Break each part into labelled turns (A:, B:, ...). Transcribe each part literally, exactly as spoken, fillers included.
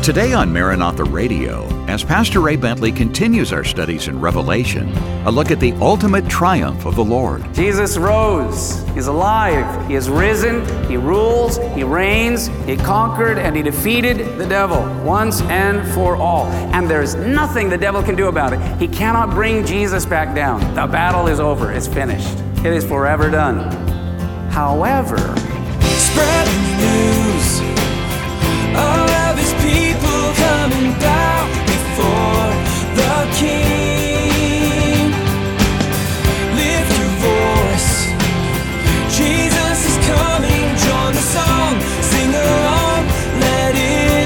A: Today on Maranatha Radio, as Pastor Ray Bentley continues our studies in Revelation, a look at the ultimate triumph of the Lord.
B: Jesus rose. He's alive. He has risen. He rules. He reigns. He conquered and he defeated the devil once and for all. And there's nothing the devil can do about it. He cannot bring Jesus back down. The battle is over. It's finished. It is forever done. However,
C: spread the news. All of his people coming down before the King. Lift your voice. Jesus is coming. Join the song. Sing along. Let it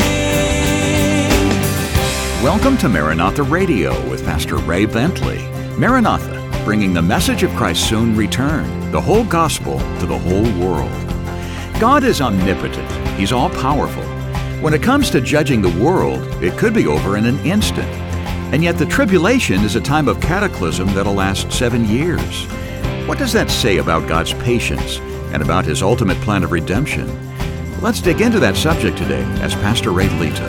C: ring.
A: Welcome to Maranatha Radio with Pastor Ray Bentley. Maranatha, bringing the message of Christ's soon return, the whole gospel to the whole world. God is omnipotent. He's all-powerful. When it comes to judging the world, it could be over in an instant. And yet the tribulation is a time of cataclysm that'll last seven years. What does that say about God's patience and about His ultimate plan of redemption? Let's dig into that subject today as Pastor Ray leads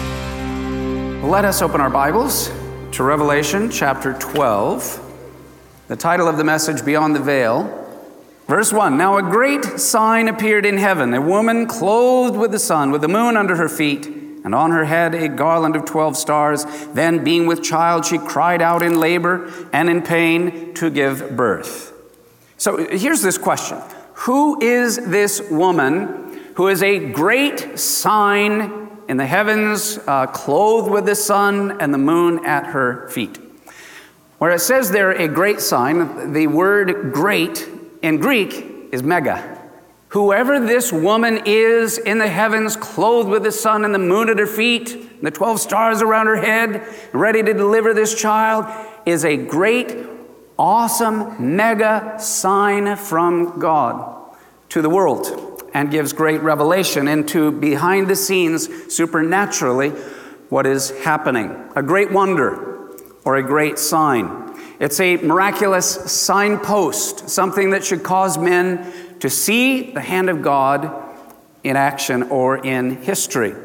A: us.
B: let us open our Bibles to Revelation chapter twelve. The title of the message, Beyond the Veil. Verse one, now a great sign appeared in heaven, a woman clothed with the sun, with the moon under her feet, and on her head a garland of twelve stars. Then, being with child, she cried out in labor and in pain to give birth. So here's this question. Who is this woman who is a great sign in the heavens, uh, clothed with the sun and the moon at her feet? Where it says there, a great sign, the word great in Greek is mega. Whoever this woman is in the heavens, clothed with the sun and the moon at her feet, and the twelve stars around her head, ready to deliver this child, is a great, awesome, mega sign from God to the world, and gives great revelation into behind the scenes, supernaturally, what is happening. A great wonder or a great sign. It's a miraculous signpost, something that should cause men to see the hand of God in action or in history.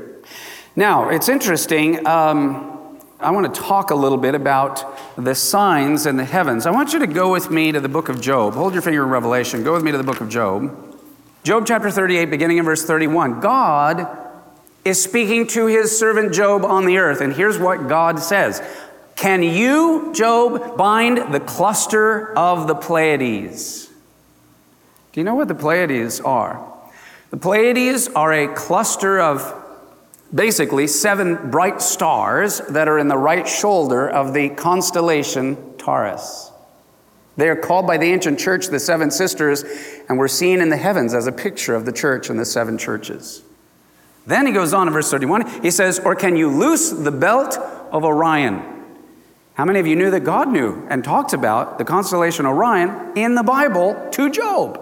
B: Now, it's interesting. Um, I want to talk a little bit about the signs in the heavens. I want you to go with me to the book of Job. Hold your finger in Revelation. Go with me to the book of Job. Job chapter thirty-eight, beginning in verse thirty-one. God is speaking to his servant Job on the earth, and here's what God says. Can you, Job, bind the cluster of the Pleiades? Do you know what the Pleiades are? The Pleiades are a cluster of basically seven bright stars that are in the right shoulder of the constellation Taurus. They are called by the ancient church the Seven Sisters, and were seen in the heavens as a picture of the church and the seven churches. Then he goes on in verse thirty-one, he says, or can you loose the belt of Orion? How many of you knew that God knew and talked about the constellation Orion in the Bible to Job?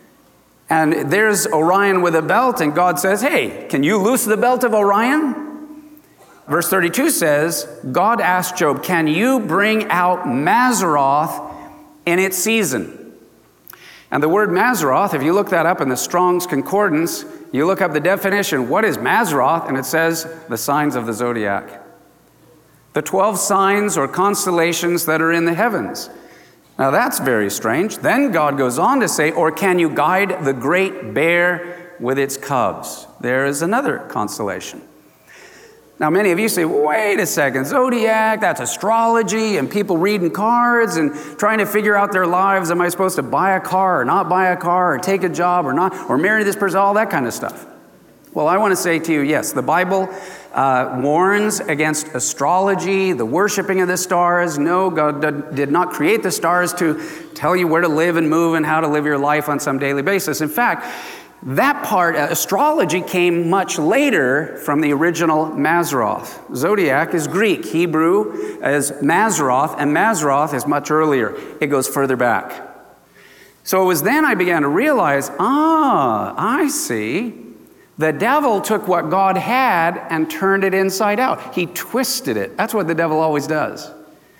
B: And there's Orion with a belt, and God says, hey, can you loose the belt of Orion? Verse thirty-two says, God asked Job, can you bring out Mazzaroth in its season? And the word Mazzaroth, if you look that up in the Strong's Concordance, you look up the definition, what is Mazzaroth? And it says, the signs of the zodiac. The twelve signs or constellations that are in the heavens. Now that's very strange. Then God goes on to say, or can you guide the great bear with its cubs? There is another constellation. Now many of you say, wait a second, zodiac, that's astrology and people reading cards and trying to figure out their lives. Am I supposed to buy a car or not buy a car or take a job or not, or marry this person, all that kind of stuff. Well, I want to say to you, yes, the Bible uh, warns against astrology, the worshiping of the stars. No, God did not create the stars to tell you where to live and move and how to live your life on some daily basis. In fact, that part, uh, astrology, came much later from the original Mazzaroth. Zodiac is Greek. Hebrew is Mazzaroth, and Mazzaroth is much earlier. It goes further back. So it was then I began to realize, ah, I see. The devil took what God had and turned it inside out. He twisted it. That's what the devil always does.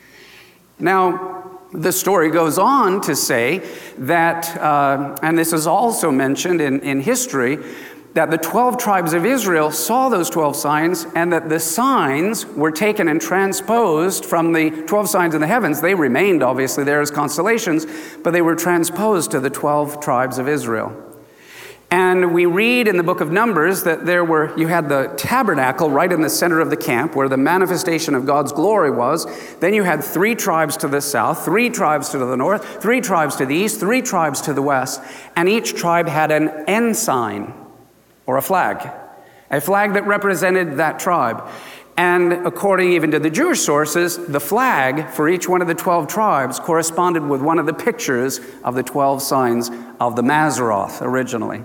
B: Now, the story goes on to say that, uh, and this is also mentioned in, in history, that the twelve tribes of Israel saw those twelve signs, and that the signs were taken and transposed from the twelve signs in the heavens. They remained, obviously, there as constellations, but they were transposed to the twelve tribes of Israel. And we read in the book of Numbers that there were, you had the tabernacle right in the center of the camp where the manifestation of God's glory was. Then you had three tribes to the south, three tribes to the north, three tribes to the east, three tribes to the west. And each tribe had an ensign, or a flag, a flag that represented that tribe. And according even to the Jewish sources, the flag for each one of the twelve tribes corresponded with one of the pictures of the twelve signs of the Mazzaroth originally.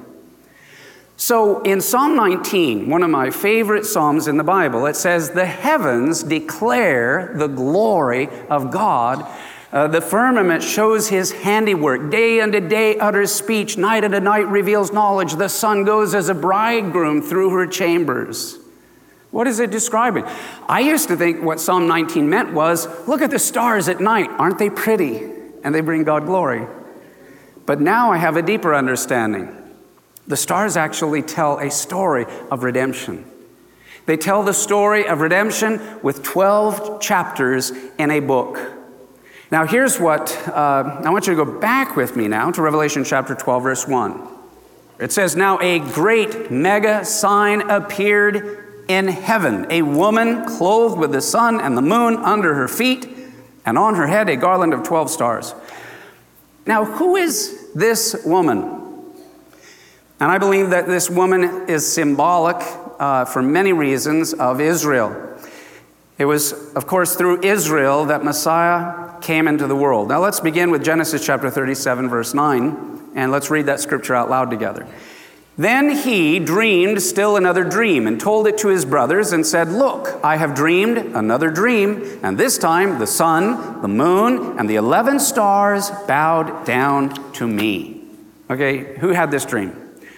B: So in Psalm nineteen, one of my favorite psalms in the Bible, it says, "The heavens declare the glory of God. Uh, the firmament shows his handiwork. Day unto day utters speech. Night unto night reveals knowledge. The sun goes as a bridegroom through her chambers." What is it describing? I used to think what Psalm nineteen meant was, look at the stars at night. Aren't they pretty? And they bring God glory. But now I have a deeper understanding. The stars actually tell a story of redemption. They tell the story of redemption with twelve chapters in a book. Now here's what, uh, I want you to go back with me now to Revelation chapter twelve, verse one. It says, "Now a great mega sign appeared in heaven, a woman clothed with the sun and the moon under her feet, and on her head a garland of twelve stars." Now who is this woman? And I believe that this woman is symbolic uh, for many reasons of Israel. It was, of course, through Israel that Messiah came into the world. Now let's begin with Genesis chapter thirty-seven, verse nine, and let's read that scripture out loud together. "Then he dreamed still another dream and told it to his brothers and said, 'Look, I have dreamed another dream, and this time the sun, the moon, and the eleven stars bowed down to me.'" Okay, who had this dream?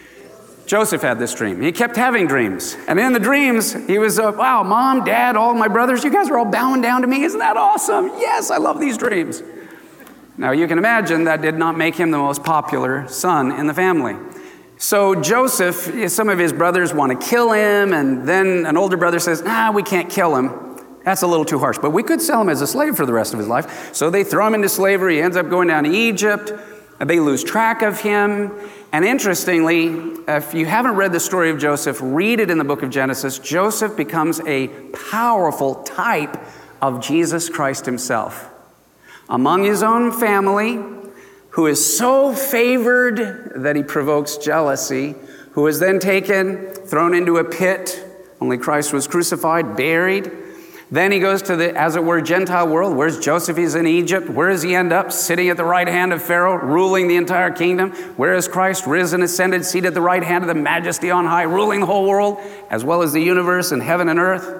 B: Joseph had this dream. He kept having dreams. And in the dreams, he was, uh, wow, Mom, Dad, all my brothers, you guys are all bowing down to me. Isn't that awesome? Yes, I love these dreams. Now, you can imagine that did not make him the most popular son in the family. So Joseph, some of his brothers want to kill him, and then an older brother says, nah, we can't kill him. That's a little too harsh, but we could sell him as a slave for the rest of his life. So they throw him into slavery. He ends up going down to Egypt. They lose track of him. And interestingly, if you haven't read the story of Joseph, read it in the book of Genesis. Joseph becomes a powerful type of Jesus Christ himself. Among his own family, who is so favored that he provokes jealousy, who is then taken, thrown into a pit. Only Christ was crucified, buried. Then he goes to the, as it were, Gentile world. Where's Joseph? He's in Egypt. Where does he end up? Sitting at the right hand of Pharaoh, ruling the entire kingdom. Where is Christ? Risen, ascended, seated at the right hand of the Majesty on high, ruling the whole world, as well as the universe and heaven and earth.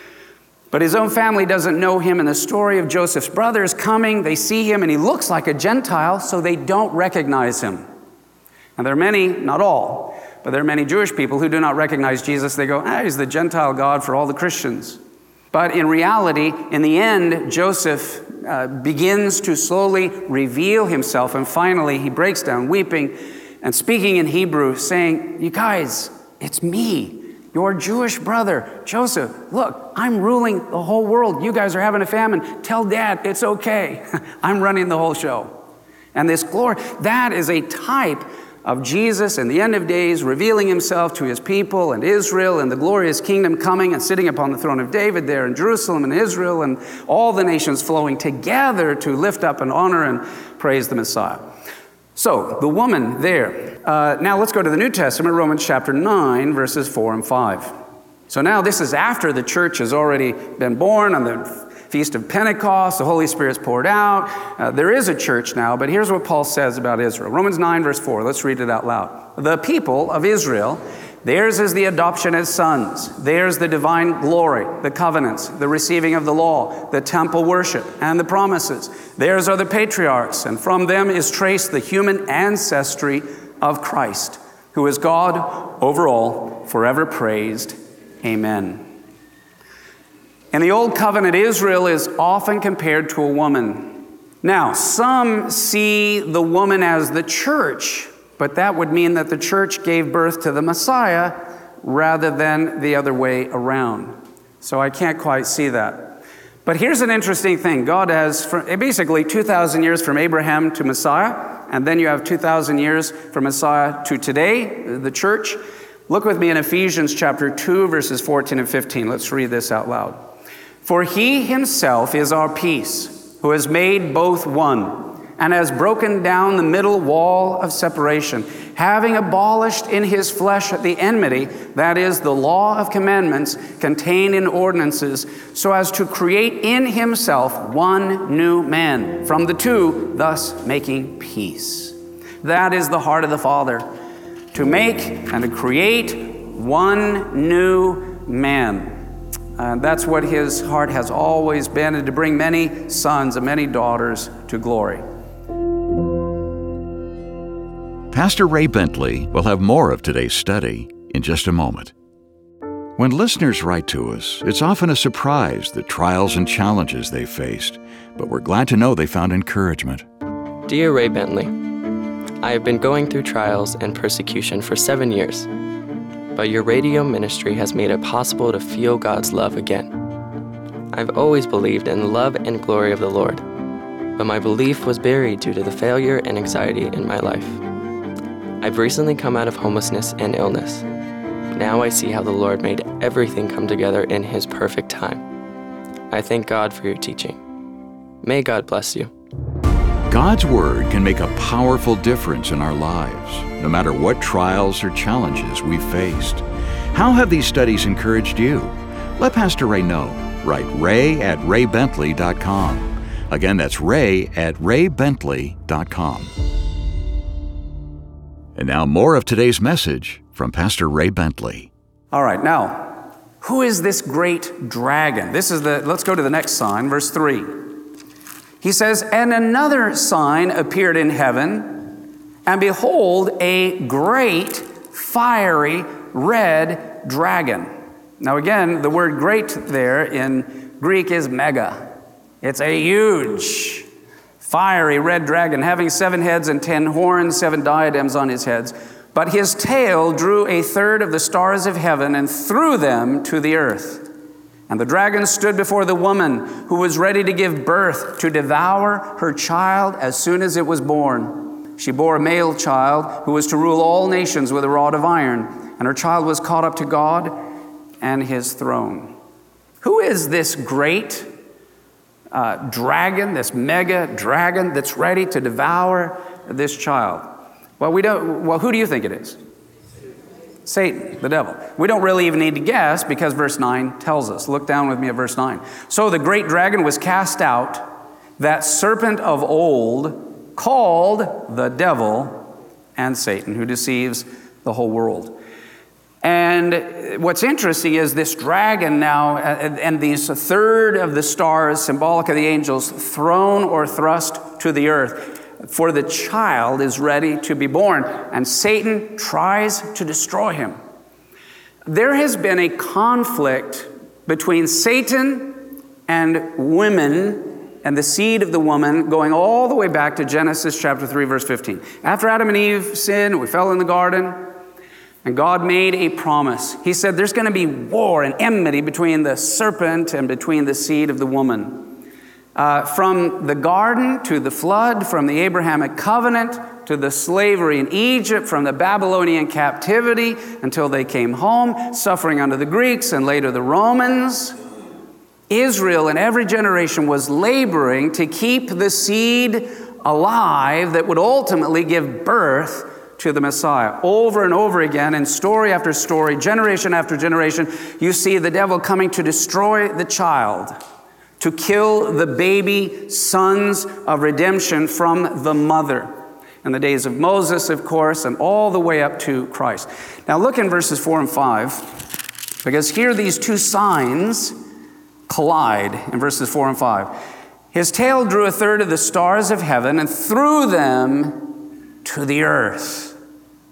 B: But his own family doesn't know him. And the story of Joseph's brothers coming, they see him and he looks like a Gentile, so they don't recognize him. And there are many, not all, but there are many Jewish people who do not recognize Jesus. They go, ah, he's the Gentile God for all the Christians. But in reality, in the end, Joseph uh, begins to slowly reveal himself, and finally he breaks down weeping and speaking in Hebrew, saying, you guys, it's me, your Jewish brother, Joseph. Look, I'm ruling the whole world. You guys are having a famine. Tell Dad it's okay. I'm running the whole show. And this glory, that is a type of Jesus in the end of days, revealing himself to his people and Israel and the glorious kingdom coming and sitting upon the throne of David there in Jerusalem and Israel and all the nations flowing together to lift up and honor and praise the Messiah. So the woman there. Uh, now let's go to the New Testament, Romans chapter nine, verses four and five. So now this is after the church has already been born on the Feast of Pentecost, the Holy Spirit's poured out. Uh, there is a church now, but here's what Paul says about Israel. Romans nine, verse four. Let's read it out loud. The people of Israel, theirs is the adoption as sons. Theirs the divine glory, the covenants, the receiving of the law, the temple worship, and the promises. Theirs are the patriarchs, and from them is traced the human ancestry of Christ, who is God over all, forever praised. Amen. In the Old Covenant, Israel is often compared to a woman. Now, some see the woman as the church, But that would mean that the church gave birth to the Messiah rather than the other way around. So I can't quite see that. But here's an interesting thing. God has basically two thousand years from Abraham to Messiah, and then you have two thousand years from Messiah to today, the church. Look with me in Ephesians chapter two, verses fourteen and fifteen. Let's read this out loud. For he himself is our peace, who has made both one, and has broken down the middle wall of separation, having abolished in his flesh the enmity, that is, the law of commandments contained in ordinances, so as to create in himself one new man from the two, thus making peace. That is the heart of the Father, to make and to create one new man. Uh, that's what his heart has always been, and to bring many sons and many daughters to glory.
A: Pastor Ray Bentley will have more of today's study in just a moment. When listeners write to us, it's often a surprise the trials and challenges they faced, but we're glad to know they found encouragement.
D: Dear Ray Bentley, I have been going through trials and persecution for seven years, but your radio ministry has made it possible to feel God's love again. I've always believed in the love and glory of the Lord, but my belief was buried due to the failure and anxiety in my life. I've recently come out of homelessness and illness. Now I see how the Lord made everything come together in His perfect time. I thank God for your teaching. May God bless you.
A: God's Word can make a powerful difference in our lives, no matter what trials or challenges we've faced. How have these studies encouraged you? Let Pastor Ray know. Write ray at ray bentley dot com. Again, that's ray at ray bentley dot com. And now more of today's message from Pastor Ray Bentley.
B: All right, now, who is this great dragon? This is the, let's go to the next sign, verse three. He says, and another sign appeared in heaven, and behold, a great fiery red dragon. Now again, the word great there in Greek is mega. It's a huge fiery red dragon, having seven heads and ten horns, seven diadems on his heads. But his tail drew a third of the stars of heaven and threw them to the earth. And the dragon stood before the woman who was ready to give birth, to devour her child as soon as it was born. She bore a male child who was to rule all nations with a rod of iron, and her child was caught up to God and his throne. Who is this great Uh, dragon, this mega dragon that's ready to devour this child? Well, we don't. Well, who do you think it is? Satan, the devil. We don't really even need to guess because verse nine tells us. Look down with me at verse nine. So the great dragon was cast out, that serpent of old, called the devil and Satan, who deceives the whole world. And what's interesting is this dragon now, and these third of the stars, symbolic of the angels, thrown or thrust to the earth. For the child is ready to be born, and Satan tries to destroy him. There has been a conflict between Satan and women and the seed of the woman going all the way back to Genesis chapter three, verse fifteen. After Adam and Eve sinned, we fell in the garden, and God made a promise. He said there's going to be war and enmity between the serpent and between the seed of the woman. Uh, from the garden to the flood, from the Abrahamic covenant to the slavery in Egypt, from the Babylonian captivity until they came home, suffering under the Greeks and later the Romans, Israel in every generation was laboring to keep the seed alive that would ultimately give birth to the Messiah. Over and over again, in story after story, generation after generation, you see the devil coming to destroy the child, to kill the baby sons of redemption from the mother. In the days of Moses, of course, and all the way up to Christ. Now look in verses four and five, because here these two signs collide in verses four and five. His tail drew a third of the stars of heaven and threw them to the earth.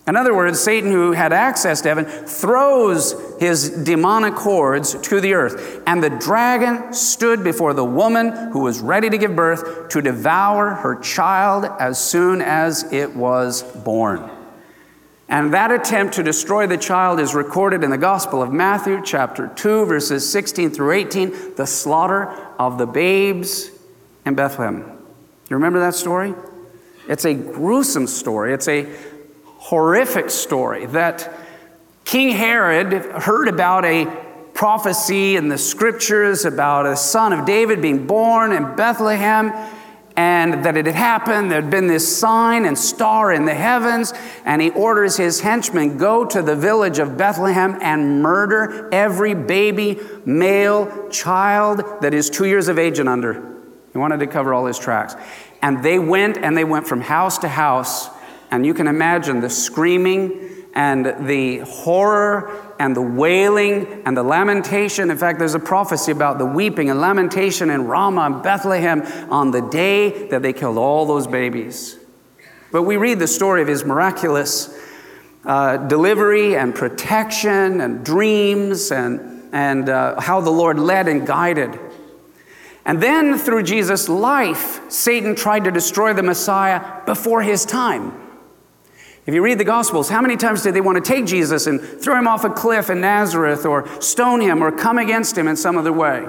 B: In other words, Satan, who had access to heaven, throws his demonic hordes to the earth. And the dragon stood before the woman who was ready to give birth to devour her child as soon as it was born. And that attempt to destroy the child is recorded in the Gospel of Matthew, chapter two, verses sixteen through eighteen, the slaughter of the babes in Bethlehem. You remember that story? It's a gruesome story. It's a horrific story that King Herod heard about a prophecy in the scriptures about a son of David being born in Bethlehem, and that it had happened. There had been this sign and star in the heavens, and he orders his henchmen, go to the village of Bethlehem and murder every baby, male, child that is two years of age and under. He wanted to cover all his tracks. And they went, and they went from house to house, and you can imagine the screaming and the horror and the wailing and the lamentation. In fact, there's a prophecy about the weeping and lamentation in Ramah and Bethlehem on the day that they killed all those babies. But we read the story of his miraculous uh, delivery and protection and dreams and, and uh, how the Lord led and guided. And then through Jesus' life, Satan tried to destroy the Messiah before his time. If you read the Gospels, how many times did they want to take Jesus and throw him off a cliff in Nazareth or stone him or come against him in some other way?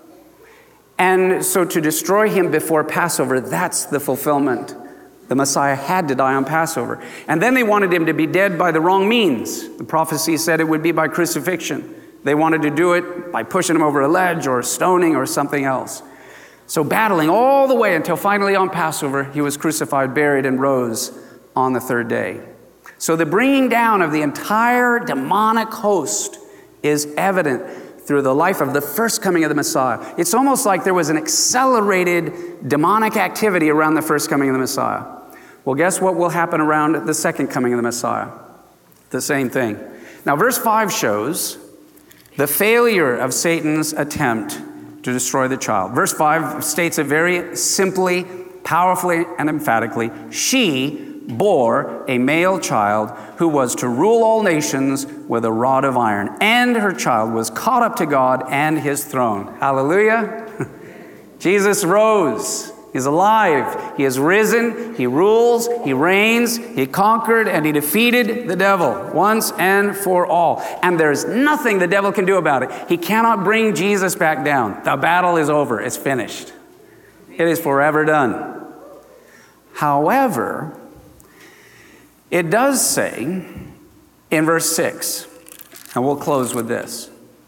B: And so to destroy him before Passover, that's the fulfillment. The Messiah had to die on Passover. And then they wanted him to be dead by the wrong means. The prophecy said it would be by crucifixion. They wanted to do it by pushing him over a ledge or stoning or something else. So battling all the way until finally on Passover, he was crucified, buried, and rose on the third day. So the bringing down of the entire demonic host is evident through the life of the first coming of the Messiah. It's almost like there was an accelerated demonic activity around the first coming of the Messiah. Well, guess what will happen around the second coming of the Messiah? The same thing. Now, verse five shows the failure of Satan's attempt to destroy the child. Verse five states it very simply, powerfully, and emphatically. She bore a male child who was to rule all nations with a rod of iron. And her child was caught up to God and his throne. Hallelujah. Jesus rose. He's alive. He has risen. He rules. He reigns. He conquered and he defeated the devil once and for all. And there's nothing the devil can do about it. He cannot bring Jesus back down. The battle is over. It's finished. It is forever done. However, it does say in verse six, and we'll close with this.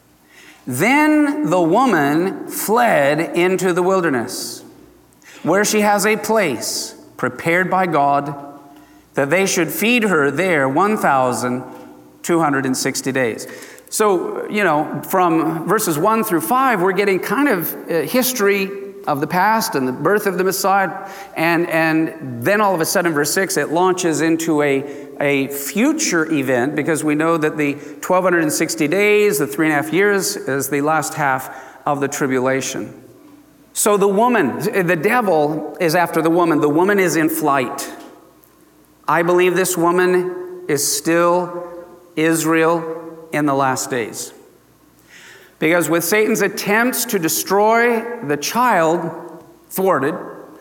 B: Then the woman fled into the wilderness, where she has a place prepared by God that they should feed her there one thousand two hundred sixty days. So, you know, from verses one through five, we're getting kind of uh, history of the past and the birth of the Messiah. And, and then all of a sudden, verse six, it launches into a, a future event, because we know that the twelve sixty days, the three and a half years, is the last half of the tribulation. So the woman, the devil is after the woman. The woman is in flight. I believe this woman is still Israel in the last days. Because with Satan's attempts to destroy the child thwarted,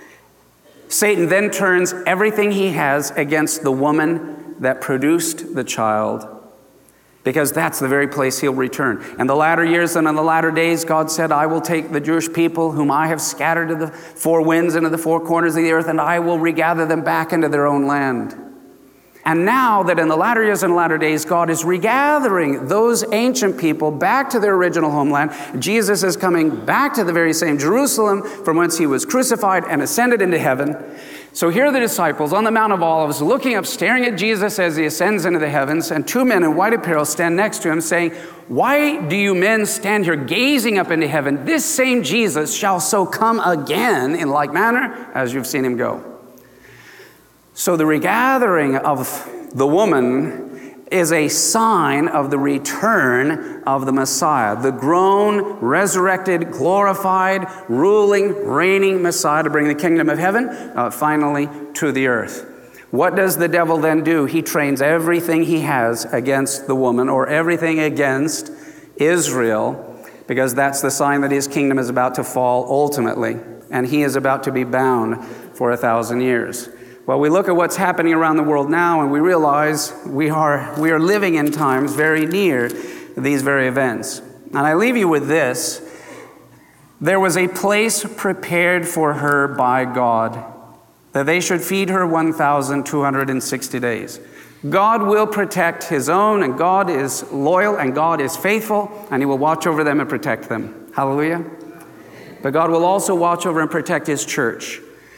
B: Satan then turns everything he has against the woman that produced the child, because that's the very place he'll return. In the latter years and in the latter days, God said, I will take the Jewish people whom I have scattered to the four winds and to the four corners of the earth, and I will regather them back into their own land. And now that in the latter years and latter days, God is regathering those ancient people back to their original homeland. Jesus is coming back to the very same Jerusalem from whence he was crucified and ascended into heaven. So here are the disciples on the Mount of Olives, looking up, staring at Jesus as he ascends into the heavens, and two men in white apparel stand next to him, saying, why do you men stand here gazing up into heaven? This same Jesus shall so come again in like manner as you've seen him go. So the regathering of the woman is a sign of the return of the Messiah, the grown, resurrected, glorified, ruling, reigning Messiah to bring the kingdom of heaven uh, finally to the earth. What does the devil then do? He trains everything he has against the woman, or everything against Israel, because that's the sign that his kingdom is about to fall ultimately, and he is about to be bound for a thousand years. Well, we look at what's happening around the world now, and we realize we are, we are living in times very near these very events. And I leave you with this. There was a place prepared for her by God, that they should feed her one thousand two hundred sixty days. God will protect his own, and God is loyal, and God is faithful, and he will watch over them and protect them. Hallelujah. But God will also watch over and protect his church.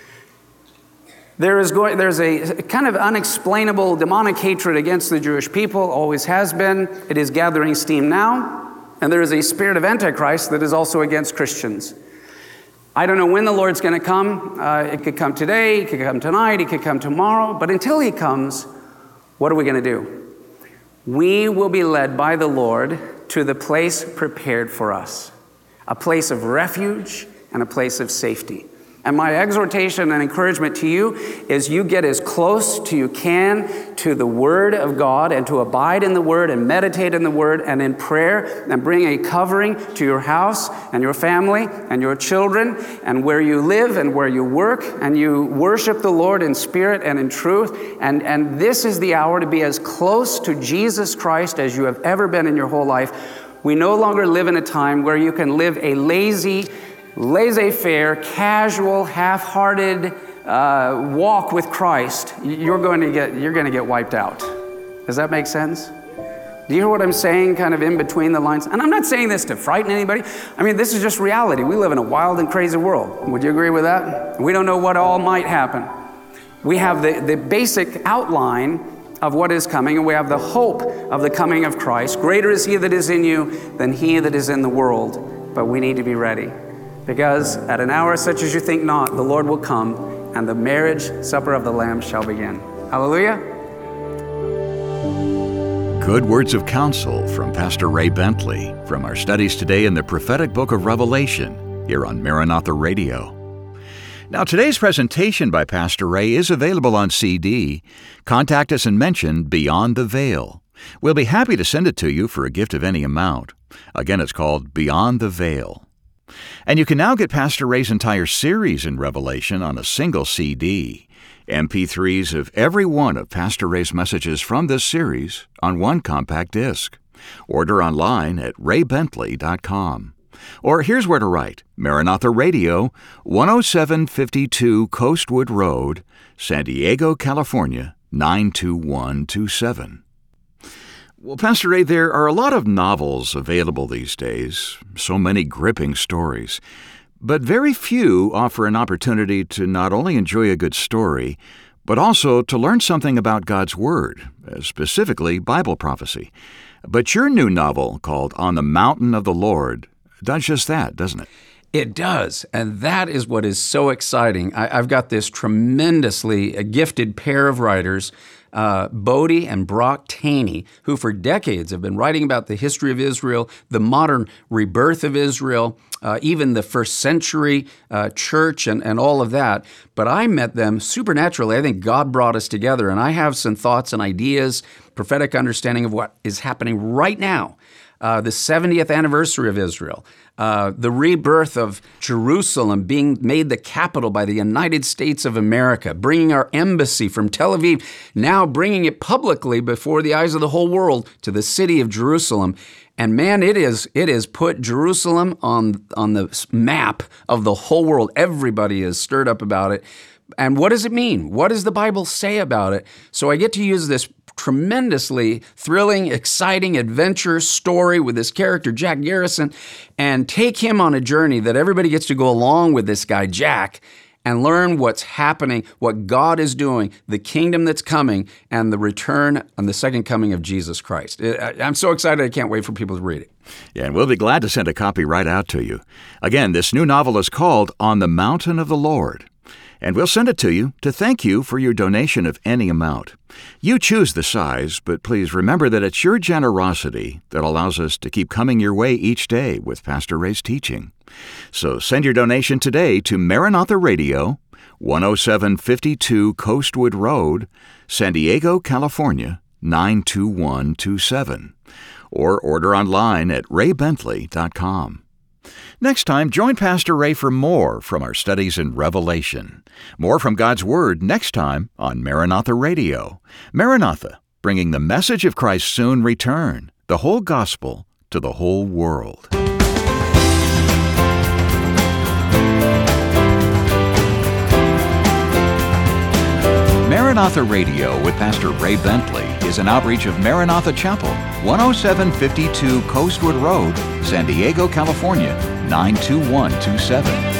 B: There is going, there's a kind of unexplainable demonic hatred against the Jewish people, always has been. It is gathering steam now. And there is a spirit of Antichrist that is also against Christians. I don't know when the Lord's going to come. Uh, it could come today, it could come tonight, it could come tomorrow. But until he comes, what are we going to do? We will be led by the Lord to the place prepared for us, a place of refuge and a place of safety. And my exhortation and encouragement to you is you get as close to you can to the Word of God, and to abide in the Word and meditate in the Word and in prayer, and bring a covering to your house and your family and your children and where you live and where you work, and you worship the Lord in spirit and in truth. And, and this is the hour to be as close to Jesus Christ as you have ever been in your whole life. We no longer live in a time where you can live a lazy, laissez-faire, casual, half-hearted uh, walk with Christ. You're going to get you're going to get wiped out. Does that make sense? Do you hear what I'm saying, kind of in between the lines? And I'm not saying this to frighten anybody. I mean, this is just reality. We live in a wild and crazy world. Would you agree with that? We don't know what all might happen. We have the, the basic outline of what is coming, and we have the hope of the coming of Christ. Greater is he that is in you than he that is in the world. But we need to be ready. Because at an hour such as you think not, the Lord will come, and the marriage supper of the Lamb shall begin. Hallelujah.
A: Good words of counsel from Pastor Ray Bentley from our studies today in the prophetic book of Revelation here on Maranatha Radio. Now, today's presentation by Pastor Ray is available on C D. Contact us and mention Beyond the Veil. We'll be happy to send it to you for a gift of any amount. Again, it's called Beyond the Veil. And you can now get Pastor Ray's entire series in Revelation on a single C D, M P threes of every one of Pastor Ray's messages from this series on one compact disc. Order online at ray bentley dot com. Or here's where to write: Maranatha Radio, one oh seven fifty-two Coastwood Road, San Diego, California, nine two one two seven. Well, Pastor Ray, there are a lot of novels available these days, so many gripping stories, but very few offer an opportunity to not only enjoy a good story, but also to learn something about God's Word, specifically Bible prophecy. But your new novel, called On the Mountain of the Lord, does just that, doesn't it?
B: It does, and that is what is so exciting. I, I've got this tremendously gifted pair of writers, uh, Bodie and Brock Taney, who for decades have been writing about the history of Israel, the modern rebirth of Israel, uh, even the first century uh, church and, and all of that. But I met them supernaturally. I think God brought us together, and I have some thoughts and ideas, prophetic understanding of what is happening right now. Uh, the seventieth anniversary of Israel, uh, the rebirth of Jerusalem being made the capital by the United States of America, bringing our embassy from Tel Aviv, now bringing it publicly before the eyes of the whole world to the city of Jerusalem. And man, it is it has put Jerusalem on, on the map of the whole world. Everybody is stirred up about it. And what does it mean? What does the Bible say about it? So I get to use this tremendously thrilling, exciting adventure story with this character, Jack Garrison, and take him on a journey that everybody gets to go along with this guy, Jack, and learn what's happening, what God is doing, the kingdom that's coming, and the return and the second coming of Jesus Christ. I'm so excited, I can't wait for people to read it.
A: Yeah, and we'll be glad to send a copy right out to you. Again, this new novel is called On the Mountain of the Lord. And we'll send it to you to thank you for your donation of any amount. You choose the size, but please remember that it's your generosity that allows us to keep coming your way each day with Pastor Ray's teaching. So send your donation today to Maranatha Radio, one oh seven fifty-two Coastwood Road, San Diego, California, nine two one two seven. Or order online at ray bentley dot com. Next time, join Pastor Ray for more from our studies in Revelation. More from God's Word next time on Maranatha Radio. Maranatha, bringing the message of Christ's soon return, the whole gospel to the whole world. Maranatha Radio with Pastor Ray Bentley is an outreach of Maranatha Chapel, one oh seven fifty-two Coastwood Road, San Diego, California, nine two one two seven.